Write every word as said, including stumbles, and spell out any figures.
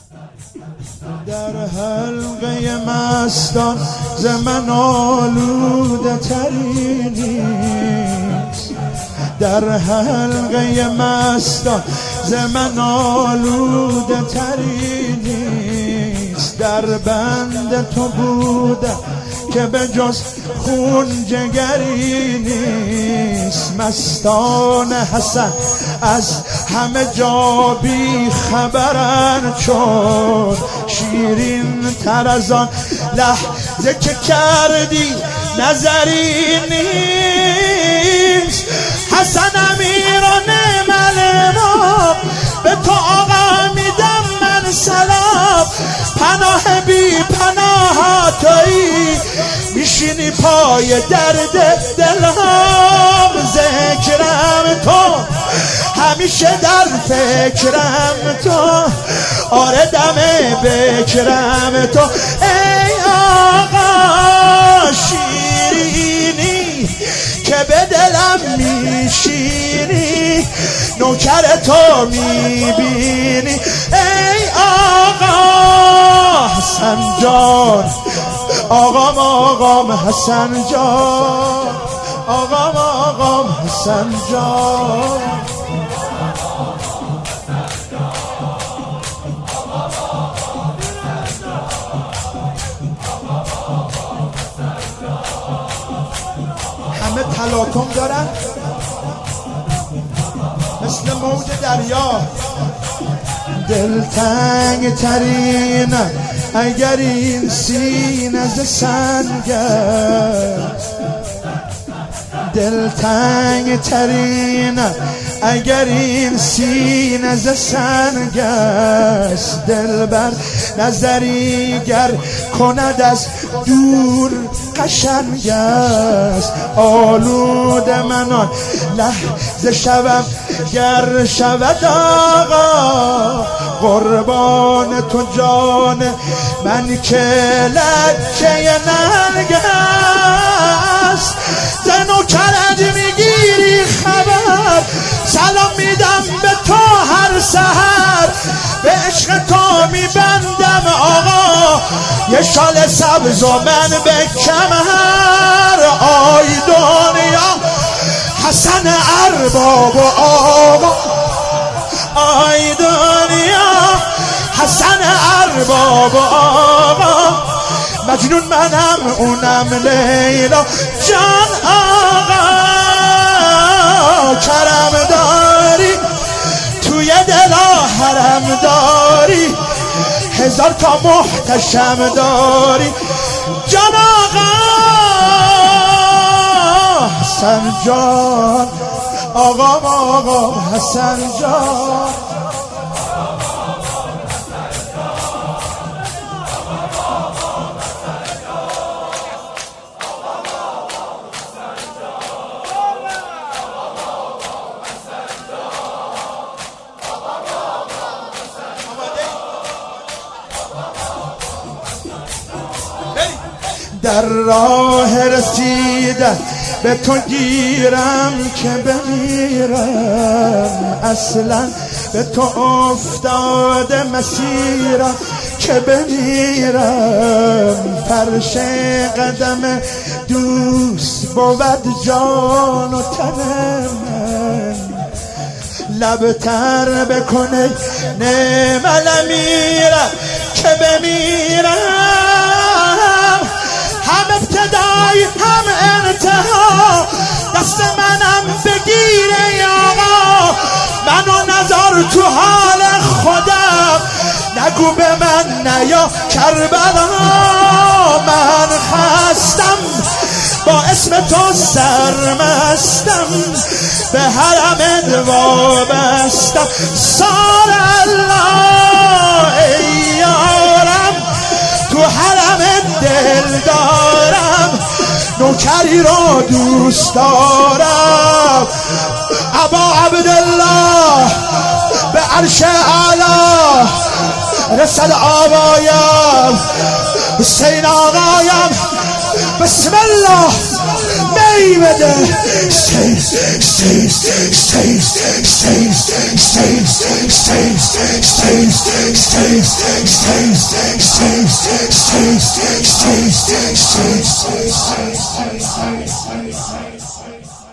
در حلقه مستان ز من آلوده تری نیست، در حلقه مستان ز من آلوده تری نیست. در بند تو بوده که به جز خون جگری نیست. مستان حسن از همه جا بی خبرن، چون شیرین تر از آن لحظه که کردی نظری نیست. حسن امیران ملما به تو آقا میدم من سلام، پناه بی پناه تویی میشینی پای درد دلم. ذکرم تو همیشه در فکرم تو، آره دم بکرم تو. ای آقا شیرینی که به دلم میشینی، نوکر تو میبینی. ای آقا حسن جان، آقام آقام حسن جان، آقام آقام حسن جان. همه تلاطم دارن مثل موج دریا. دلتنگ ترین اگر این سینه ز سنگ است، دلتنگ ترین اگر این سینه ز سنگ است. دلبر نظری گر کند از دور قشنگ است. آلود منان لحظه شوم گر شود آقا، قربان تو جان من که لکه ننگ است. زنو کرد میگیری خبر، سلام میدم به تو هر سحر. به عشق تو میبندم آقا یه شال سبز و من به کمر. آی دنیا حسن ارباب و آقا، آی دنیا حسن ارباب و آقا. مجنون منم اونم لیلا جان. آقا کرم داری توی دلا حرم داری، هزار تا محتشم داری جان. آقا حسن جان، آقام آقام حسن جان. در راه رسیدن به تو گیرم که بمیرم، اصلا به تو افتاده مسیرم که بمیرم. فرش قدم دوست بود جان و تن من، لب تر بکنه نمل میرم که بمیرم. هم ابتدای هم انتها دست منم بگیره آقا، منو نظر تو حال خودم، نگو به من نیا کربلا. من خستم با اسم تو سرمستم، به حرمت وابستم. سال الله ای یارم تو حرمت دل دارم، نوکری را دوست دارم. ابا عبدالله به عرش اعلی رسد آبایم، حسین آقایم بسم الله می بده. Stays, stays, stays, stays, stays, stays, stays, stays, stays, stay, stay, stay, stay, stay, stay, stay, stay, stay, stay, stay, stay.